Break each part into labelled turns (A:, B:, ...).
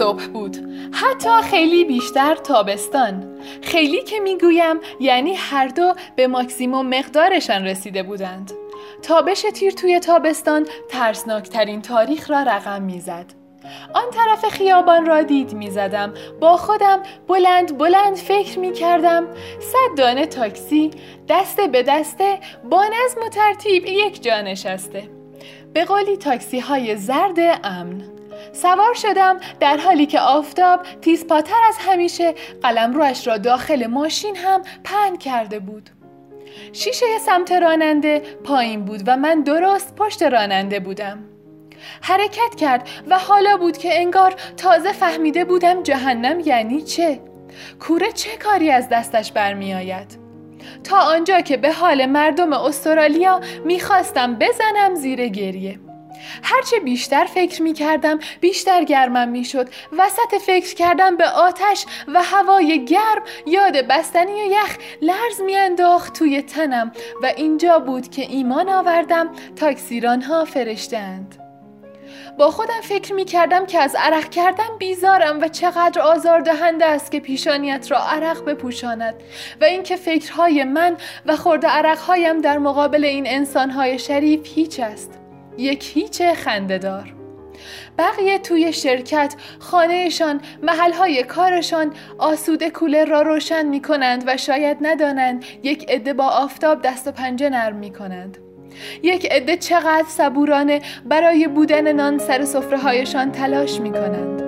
A: صبح بود، حتی خیلی بیشتر تابستان. خیلی که میگویم یعنی هر دو به ماکسیموم مقدارشان رسیده بودند. تابش تیر توی تابستان ترسناکترین تاریخ را رقم میزد. آن طرف خیابان را دید میزدم، با خودم بلند بلند فکر میکردم 100 دانه تاکسی دسته به دسته با نظم و ترتیب یک جا نشسته، به قولی تاکسی های زرد امن. سوار شدم در حالی که آفتاب تیزپاتر از همیشه قلمروش را داخل ماشین هم پهن کرده بود. شیشه سمت راننده پایین بود و من درست پشت راننده بودم. حرکت کرد و حالا بود که انگار تازه فهمیده بودم جهنم یعنی چه. کوره چه کاری از دستش برمی آید. تا آنجا که به حال مردم استرالیا میخواستم بزنم زیر گریه. هرچه بیشتر فکر می کردم بیشتر گرمم می شد. وسط فکر کردم به آتش و هوای گرم یاد بستنی و یخ لرز می انداخت توی تنم و اینجا بود که ایمان آوردم تاکسیرانها فرشته‌اند. با خودم فکر می کردم که از عرق کردن بیزارم و چقدر آزاردهنده است که پیشانیت را عرق بپوشاند و اینکه فکرهای من و خورده عرقهایم در مقابل این انسانهای شریف هیچ است. یک هیچ خنده‌دار. بقیه توی شرکت، خانهشان، محلهای کارشان آسوده کولر را روشن می کنند و شاید ندانند یک عده با آفتاب دست و پنجه نرم می کنند. یک عده چقدر صبورانه برای بودن نان سر سفره هایشان تلاش می کنند.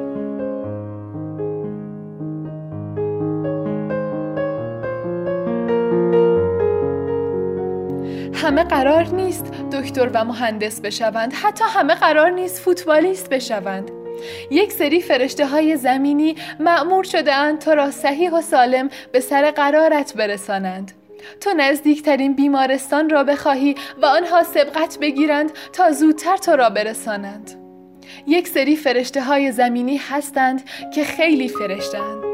A: همه قرار نیست دکتر و مهندس بشوند، حتی همه قرار نیست فوتبالیست بشوند. یک سری فرشته های زمینی مأمور شده اند تو را صحیح و سالم به سر قرارت برسانند. تو نزدیکترین بیمارستان را بخواهی و آنها سبقت بگیرند تا زودتر تو را برسانند. یک سری فرشته های زمینی هستند که خیلی فرشته‌اند.